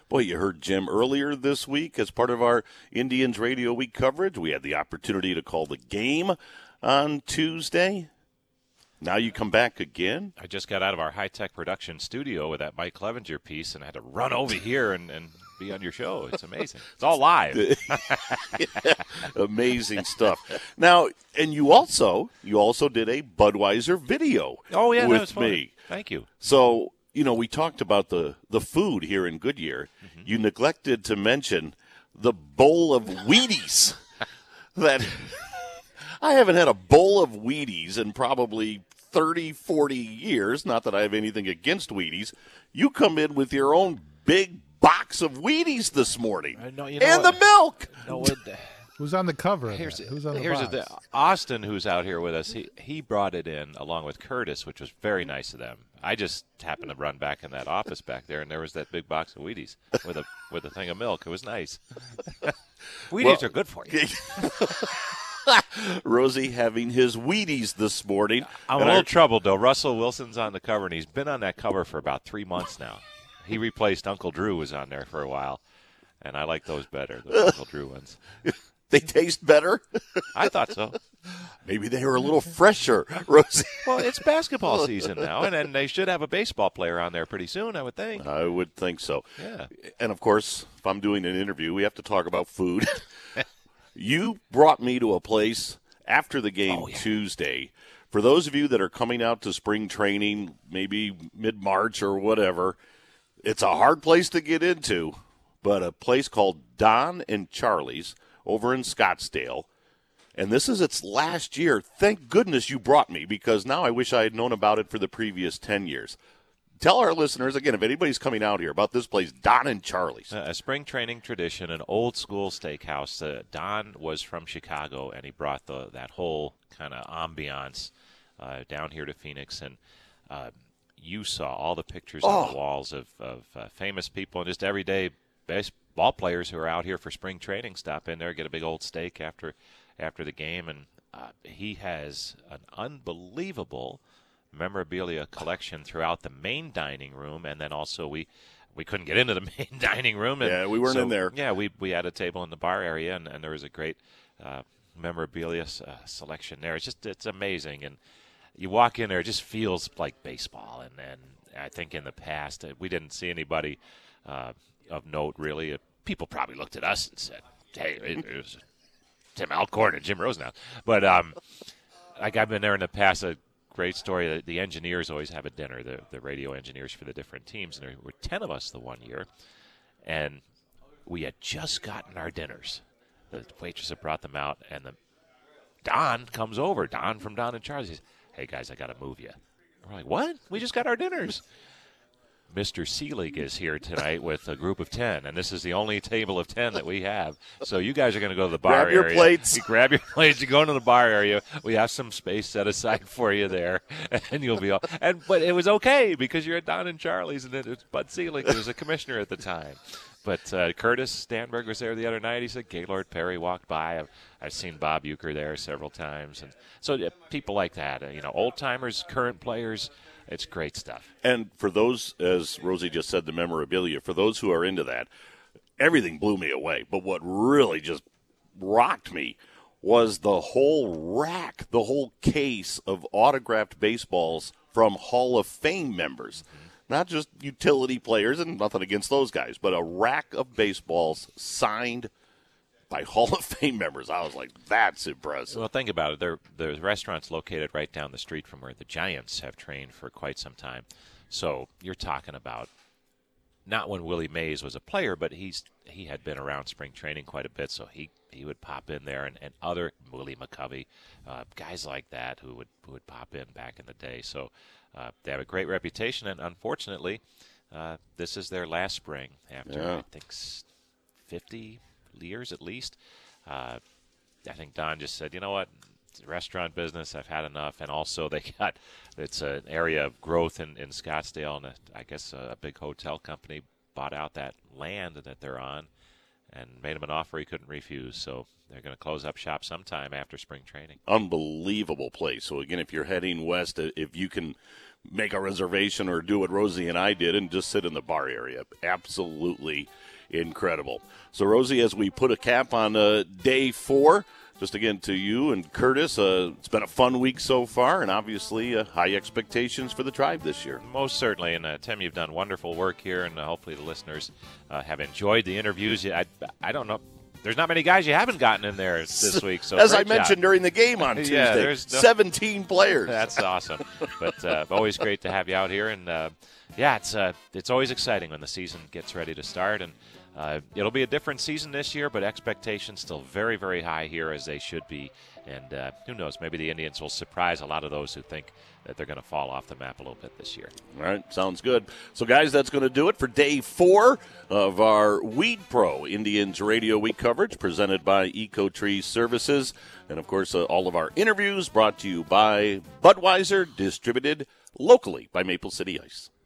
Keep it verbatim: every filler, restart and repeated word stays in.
Boy, you heard Jim earlier this week as part of our Indians Radio Week coverage. We had the opportunity to call the game on Tuesday. Now you come back again? I just got out of our high-tech production studio with that Mike Clevenger piece and had to run over here and, and be on your show. It's amazing. It's all live. Yeah, amazing stuff. Now, and you also you also did a Budweiser video oh, yeah, with that was fun. me. Thank you. So, you know, we talked about the, the food here in Goodyear. Mm-hmm. You neglected to mention the bowl of Wheaties. that I haven't had a bowl of Wheaties in probably thirty, forty years. Not that I have anything against Wheaties. You come in with your own big box of Wheaties this morning. I know, you know and what? the milk. No, it, Who's on the cover of here's that? Who's on the here's box? the Austin, who's out here with us. He he brought it in along with Curtis, which was very nice of them. I just happened to run back in that office back there, and there was that big box of Wheaties with a with a thing of milk. It was nice. Wheaties Well, are good for you. Rosie having his Wheaties this morning. I'm And a little I- troubled, though. Russell Wilson's on the cover, and he's been on that cover for about three months now. He replaced Uncle Drew, was on there for a while, and I like those better, the Uncle Drew ones. They taste better. I thought so. Maybe they were a little fresher, Rosie. Well, it's basketball season now, and, and they should have a baseball player on there pretty soon, I would think. I would think so. Yeah. And, of course, if I'm doing an interview, we have to talk about food. You brought me to a place after the game Oh, yeah. Tuesday. For those of you that are coming out to spring training, maybe mid-March or whatever, it's a hard place to get into, but a place called Don and Charlie's over in Scottsdale. And this is its last year. Thank goodness you brought me, because now I wish I had known about it for the previous ten years. Tell our listeners, again, if anybody's coming out here, about this place, Don and Charlie's. A spring training tradition, an old school steakhouse. Uh, Don was from Chicago, and he brought the that whole kind of ambiance uh, down here to Phoenix. And uh, you saw all the pictures on Oh. the walls of, of uh, famous people and just everyday baseball players who are out here for spring training. Stop in there, get a big old steak after after the game. And uh, he has an unbelievable memorabilia collection throughout the main dining room, and then also we we couldn't get into the main dining room. And Yeah, we weren't so, in there. Yeah, we we had a table in the bar area, and, and there was a great uh, memorabilia uh, selection there. It's just it's amazing, and you walk in there, it just feels like baseball. And and I think in the past uh, we didn't see anybody uh, of note really. Uh, people probably looked at us and said, "Hey, it, it was Tim Alcorn and Jim Rosenau," but um, like I've been there in the past. Uh, Great story. The, the engineers always have a dinner, the, the radio engineers for the different teams. And there were ten of us the one year. And we had just gotten our dinners. The waitress had brought them out. And the Don comes over. Don from Don and Charlie says, "Hey, guys, I got to move you." We're like, "What? We just got our dinners." Mister Seelig is here tonight with a group of ten, and this is the only table of ten that we have. So you guys are going to go to the bar Grab your area. plates. You grab your plates. You go into the bar area. We have some space set aside for you there, and you'll be all. And but it was okay because you're at Don and Charlie's, and it was Bud Seelig who was a commissioner at the time. But uh, Curtis Stanberg was there the other night. He said Gaylord Perry walked by. I've, I've seen Bob Uecker there several times, and so uh, people like that. Uh, you know, old timers, current players. It's great stuff. And for those, as Rosie just said, the memorabilia, for those who are into that, everything blew me away. But what really just rocked me was the whole rack, the whole case of autographed baseballs from Hall of Fame members. Mm-hmm. Not just utility players, and nothing against those guys, but a rack of baseballs signed by Hall of Fame members. I was like, that's impressive. Well, think about it. There, there's restaurants located right down the street from where the Giants have trained for quite some time. So you're talking about not when Willie Mays was a player, but he's he had been around spring training quite a bit, so he, he would pop in there, and, and other Willie McCovey, uh, guys like that who would who would pop in back in the day. So uh, they have a great reputation, and unfortunately, uh, this is their last spring after Yeah. I think fifty years at least. Uh, I think Don just said, you know what, it's a restaurant business, I've had enough. And also they got, it's an area of growth in, in Scottsdale, and a, I guess a, a big hotel company bought out that land that they're on and made him an offer he couldn't refuse. So they're going to close up shop sometime after spring training. Unbelievable place. So, again, if you're heading west, if you can make a reservation or do what Rosie and I did and just sit in the bar area. Absolutely incredible. So, Rosie, as we put a cap on uh, day four, just again to you and Curtis, uh, it's been a fun week so far, and obviously uh, high expectations for the Tribe this year. Most certainly, and uh, Tim, you've done wonderful work here, and uh, hopefully the listeners uh, have enjoyed the interviews. I, I don't know. There's not many guys you haven't gotten in there this week. So as I job. mentioned during the game on Tuesday, yeah, there's no, seventeen players. That's awesome. But uh, always great to have you out here, and uh, yeah, it's uh, it's always exciting when the season gets ready to start, and uh, it'll be a different season this year, but expectations still very, very high here, as they should be. And uh, who knows, maybe the Indians will surprise a lot of those who think that they're going to fall off the map a little bit this year. All right, sounds good. So, guys, that's going to do it for day four of our Weed Pro Indians Radio Week coverage presented by EcoTree Services. And, of course, uh, all of our interviews brought to you by Budweiser, distributed locally by Maple City Ice.